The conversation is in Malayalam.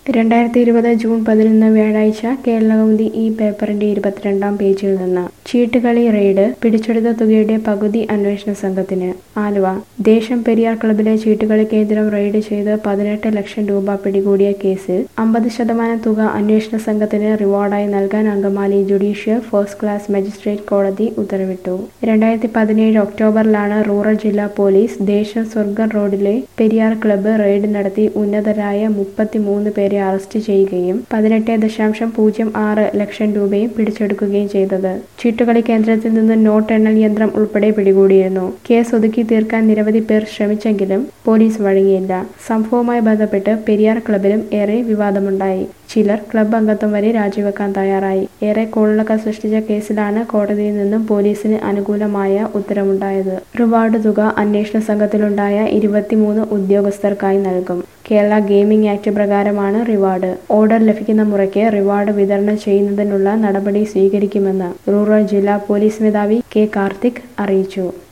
2020 ജൂൺ 11 വ്യാഴാഴ്ച കേരളകൗമുദി ഈ പേപ്പറിന്റെ 22-ാം പേജിൽ നിന്ന് ചീട്ടുകളി റെയ്ഡ് പിടിച്ചെടുത്ത തുകയുടെ പകുതി അന്വേഷണ സംഘത്തിന്. ആലുവ ദേശം പെരിയാർ ക്ലബ്ബിലെ ചീട്ടുകളി കേന്ദ്രം റെയ്ഡ് ചെയ്ത് 18 ലക്ഷം രൂപ പിടികൂടിയ കേസിൽ 50% തുക അന്വേഷണ സംഘത്തിന് റിവാർഡായി നൽകാൻ Angamaly judicial first class magistrate കോടതി ഉത്തരവിട്ടു. 2017 ഒക്ടോബറിലാണ് റൂറൽ ജില്ലാ പോലീസ് ദേശം സ്വർഗം റോഡിലെ പെരിയാർ ക്ലബ്ബ് റെയ്ഡ് നടത്തി ഉന്നതരായ 33 പേരെ അറസ്റ്റ് ചെയ്യുകയും 18.06 ലക്ഷം രൂപയും പിടിച്ചെടുക്കുകയും ചെയ്തത്. ചീട്ടുകളി കേന്ദ്രത്തിൽ നിന്ന് നോട്ട് എണ്ണൽ യന്ത്രം ഉൾപ്പെടെ പിടികൂടിയിരുന്നു. കേസ് ഒതുക്കി തീർക്കാൻ നിരവധി പേർ ശ്രമിച്ചെങ്കിലും പോലീസ് വഴങ്ങിയില്ല. സംഭവവുമായി ബന്ധപ്പെട്ട് പെരിയാർ ക്ലബ്ബിലും ഏറെ വിവാദമുണ്ടായി. ചിലർ ക്ലബ്ബ് അംഗത്വം വരെ രാജിവെക്കാൻ തയ്യാറായി. ഏറെ കോളിളക്കം സൃഷ്ടിച്ച കേസിലാണ് കോടതിയിൽ നിന്നും പോലീസിന് അനുകൂലമായ ഉത്തരവുണ്ടായത്. റിവാർഡ് തുക അന്വേഷണ സംഘത്തിലുണ്ടായ 23 ഉദ്യോഗസ്ഥർക്കായി നൽകും. കേരള ഗെയിമിംഗ് ആക്ട് പ്രകാരമാണ് റിവാർഡ്. ഓർഡർ ലഭിക്കുന്ന മുറയ്ക്ക് റിവാർഡ് വിതരണം ചെയ്യുന്നതിനുള്ള നടപടി സ്വീകരിക്കുമെന്ന് റൂറൽ ജില്ലാ പോലീസ് മേധാവി കെ കാർത്തിക് അറിയിച്ചു.